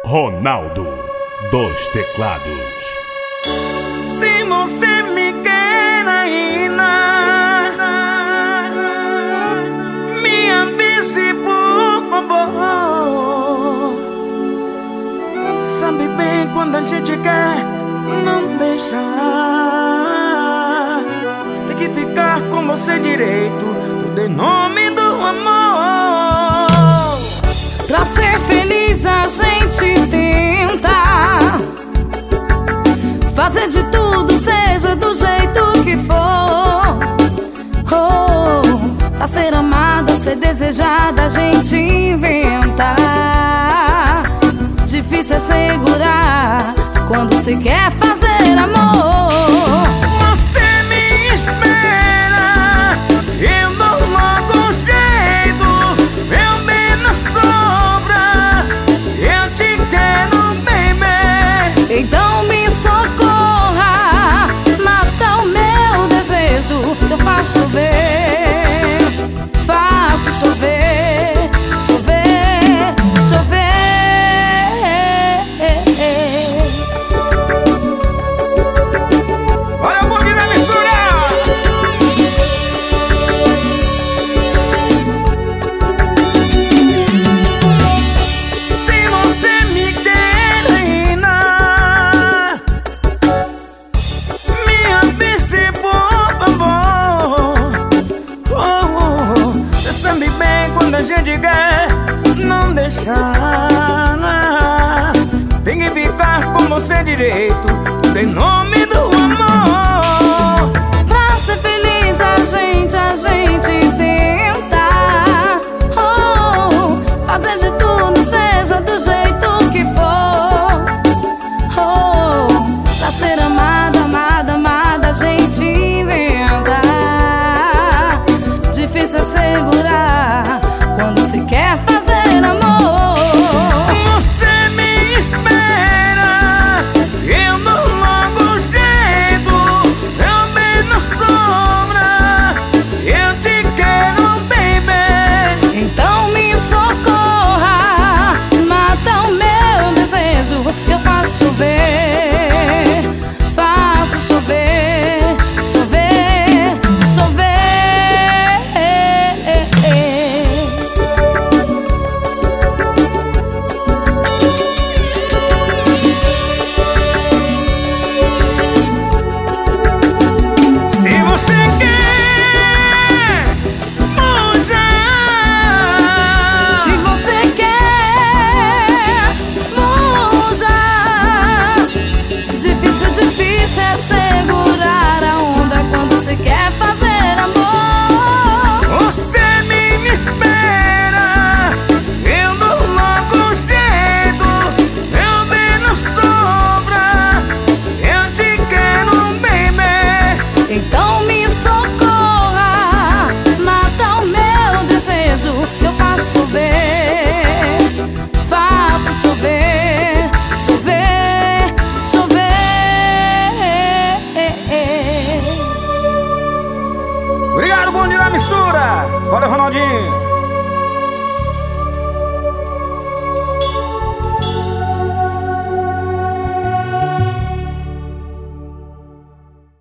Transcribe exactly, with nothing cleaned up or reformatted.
Ronaldo dos Teclados. Se você me quer ainda, me avise por favor. Sabe bem quando a gente quer, não deixa. Tem que ficar com você direito, tudo em nome do amor. Pra ser feliz a gente tenta fazer de tudo, seja do jeito que for. Oh, pra ser amada, ser desejada, a gente inventa. Difícil é segurar quando se quer fazer amor. Você me espera, eu dou logo um jeito. Meu bem não sobra, eu te quero, baby. Então me socorra, mata o meu desejo, eu faço chover, faço chover, chover, chover. Olha o bonde da mistura! Se você me quer ainda, me avise por favor. Oh, oh, oh. Você sabe bem quando a gente quer, não deixar. Tem que ficar com você direito, tudo em nome do amor. Pra ser feliz a gente, a gente tenta. Oh, fazer de tudo, seja do jeito que for. Oh, pra ser amada, amada, amada, a gente inventa. Difícil é segurar quando se quer fazer amor. Você me espera, eu dou logo um jeito. Meu bem não sobra, eu te quero, baby. Então me socorra, mata o meu desejo, eu faço chover, faço chover, chover, chover. Se você quer, muja. Se você quer, muja. Difícil, difícil é segurar a onda quando se quer fazer amor. Você me espera, eu dou logo um jeito. Meu bem não sobra, eu te quero, baby. Então me socorra, mata o meu desejo, eu faço chover, faço chover, chover, chover. Obrigado, bonde da mistura. Valeu, Ronaldinho.